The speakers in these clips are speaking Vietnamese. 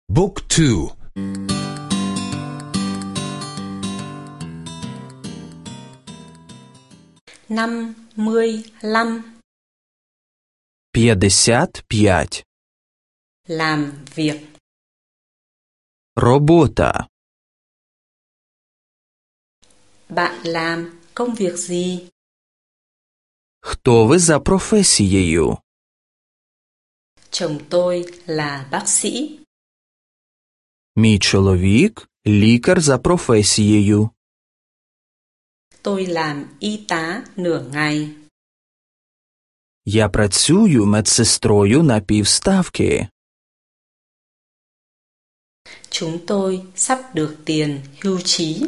Book 2. 55. 55. Làm việc. Робота. Bạn làm công việc gì? Хто ви за професією? Chồng tôi là bác sĩ. Мій чоловік – лікар за професією. Tôi làm y tá nửa ngày. Я працюю медсестрою на півставки. Chúng tôi sắp được tiền hưu trí.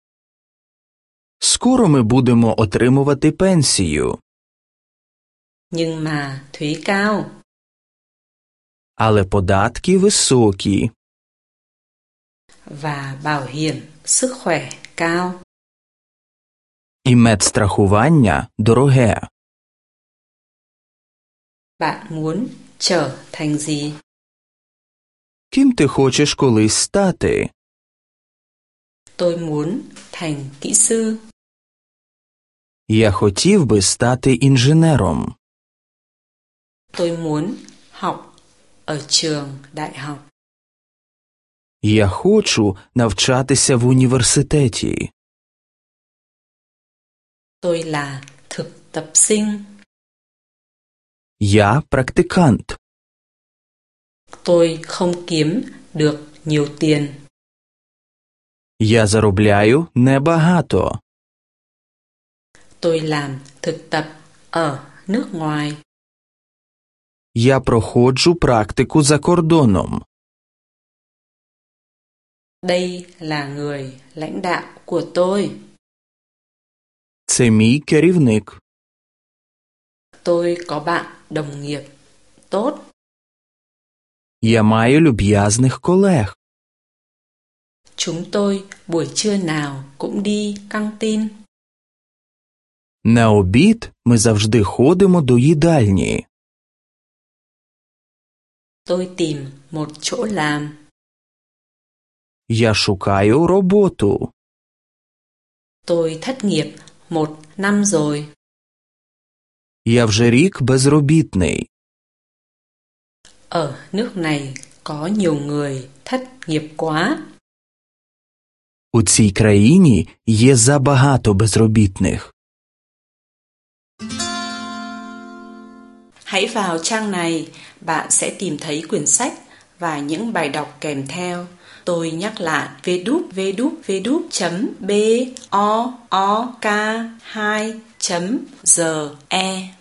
Скоро ми будемо отримувати пенсію. Nhưng mà thuế cao. Але податки високі. Và bảo hiểm sức khỏe cao. І медстрахування дороге. Bạn muốn trở thành gì? Ким ти хочеш колись стати? Tôi muốn thành kỹ sư. Я хотів би стати інженером. Tôi muốn học ở trường đại học. Я хочу навчатися в університеті. Tôi là thực tập sinh. Я практикант. Tôi không kiếm được nhiều tiền. Я заробляю небагато. Tôi làm thực tập ở nước ngoài. Я проходжу практику за кордоном. Đây là người lãnh đạo của tôi. Це мій керівник. Tôi có bạn đồng nghiệp tốt. Я маю люб'язних колег. Chúng tôi buổi trưa nào cũng đi căng tin. На обід ми завжди ходимо до їдальні. Tôi tìm một chỗ làm. Я шукаю роботу. Tôi thất nghiệp 1 năm rồi. Я вже рік безробітний. Ở nước này có nhiều người thất nghiệp quá. У цій країні є забагато безробітних. Hãy vào trang này, bạn sẽ tìm thấy quyển sách và những bài đọc kèm theo. Tôi nhắc lại www.book2.ge